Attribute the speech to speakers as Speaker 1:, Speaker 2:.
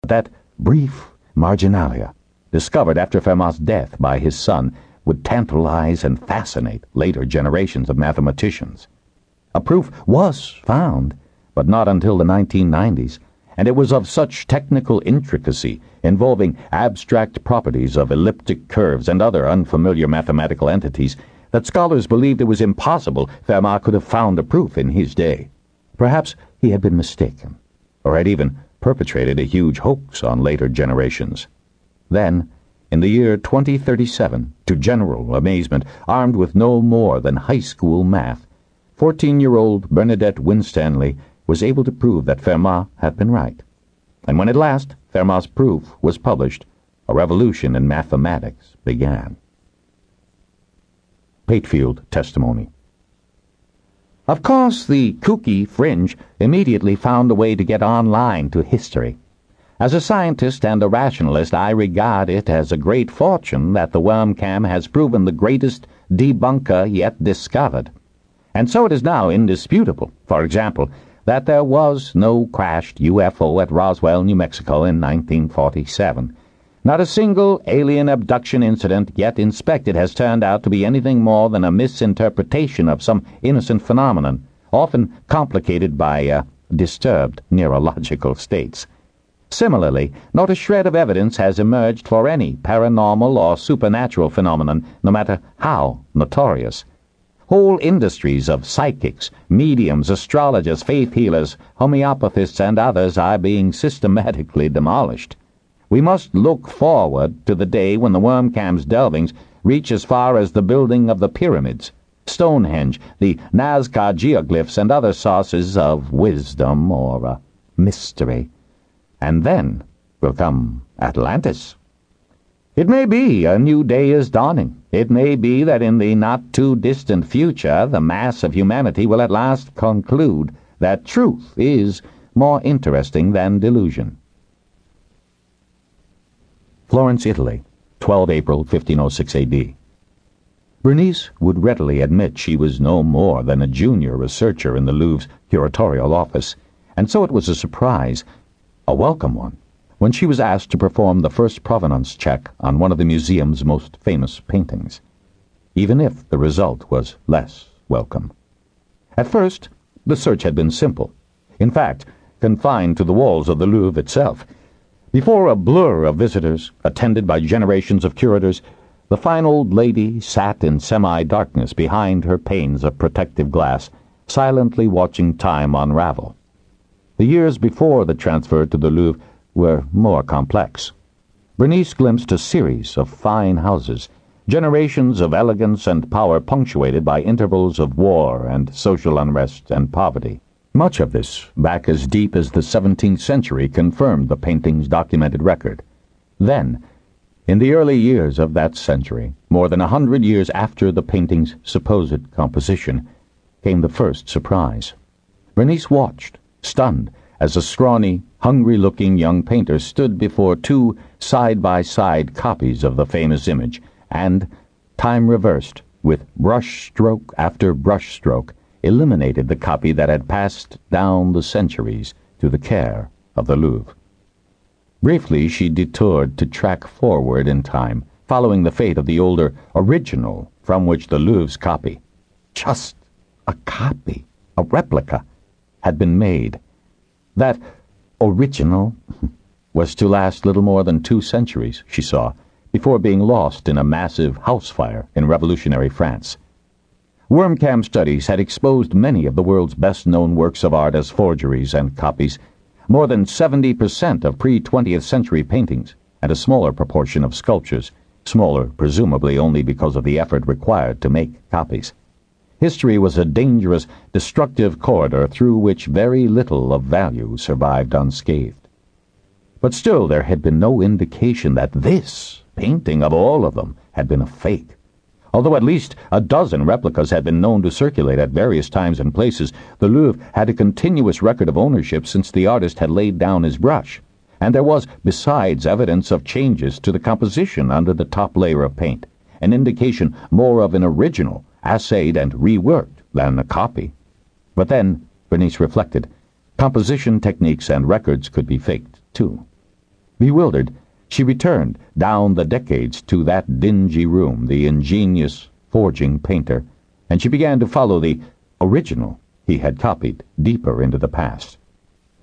Speaker 1: That brief marginalia, discovered after Fermat's death by his son, would tantalize and fascinate later generations of mathematicians. A proof was found, but not until the 1990s, and it was of such technical intricacy, involving abstract properties of elliptic curves and other unfamiliar mathematical entities, that scholars believed it was impossible Fermat could have found a proof in his day. Perhaps he had been mistaken, or had even perpetrated a huge hoax on later generations. Then, in the year 2037, to general amazement, armed with no more than high school math, 14-year-old Bernadette Winstanley was able to prove that Fermat had been right. And when at last Fermat's proof was published, a revolution in mathematics began. Patefield testimony. Of course, the kooky fringe immediately found a way to get online to history. As a scientist and a rationalist, I regard it as a great fortune that the Wormcam has proven the greatest debunker yet discovered. And so it is now indisputable, for example, that there was no crashed UFO at Roswell, New Mexico in 1947. Not a single alien abduction incident yet inspected has turned out to be anything more than a misinterpretation of some innocent phenomenon, often complicated by disturbed neurological states. Similarly, not a shred of evidence has emerged for any paranormal or supernatural phenomenon, no matter how notorious. Whole industries of psychics, mediums, astrologers, faith healers, homeopathists, and others are being systematically demolished. We must look forward to the day when the Wormcam's delvings reach as far as the building of the pyramids, Stonehenge, the Nazca geoglyphs, and other sources of wisdom or mystery. And then will come Atlantis. It may be a new day is dawning. It may be that in the not-too-distant future the mass of humanity will at last conclude that truth is more interesting than delusion. Florence, Italy, 12 April 1506 A.D. Bernice would readily admit she was no more than a junior researcher in the Louvre's curatorial office, and so it was a surprise, a welcome one, when she was asked to perform the first provenance check on one of the museum's most famous paintings, even if the result was less welcome. At first, the search had been simple, in fact, confined to the walls of the Louvre itself. Before a blur of visitors, attended by generations of curators, the fine old lady sat in semi-darkness behind her panes of protective glass, silently watching time unravel. The years before the transfer to the Louvre were more complex. Bernice glimpsed a series of fine houses, generations of elegance and power punctuated by intervals of war and social unrest and poverty. Much of this, back as deep as the 17th century, confirmed the painting's documented record. Then, in the early years of that century, more than 100 years after the painting's supposed composition, came the first surprise. Bernice watched, stunned, as a scrawny, hungry-looking young painter stood before two side-by-side copies of the famous image, and, time reversed, with brush-stroke after brush-stroke, eliminated the copy that had passed down the centuries to the care of the Louvre. Briefly, she detoured to track forward in time, following the fate of the older original from which the Louvre's copy, just a copy, a replica, had been made. That original was to last little more than 2 centuries, she saw, before being lost in a massive house fire in revolutionary France. Wormcam studies had exposed many of the world's best-known works of art as forgeries and copies, more than 70% of pre-20th century paintings, and a smaller proportion of sculptures, smaller presumably only because of the effort required to make copies. History was a dangerous, destructive corridor through which very little of value survived unscathed. But still there had been no indication that this painting of all of them had been a fake. Although at least a dozen replicas had been known to circulate at various times and places, the Louvre had a continuous record of ownership since the artist had laid down his brush, and there was, besides, evidence of changes to the composition under the top layer of paint, an indication more of an original, assayed and reworked, than a copy. But then, Bernice reflected, composition techniques and records could be faked, too. Bewildered, she returned down the decades to that dingy room, the ingenious forging painter, and she began to follow the original he had copied deeper into the past.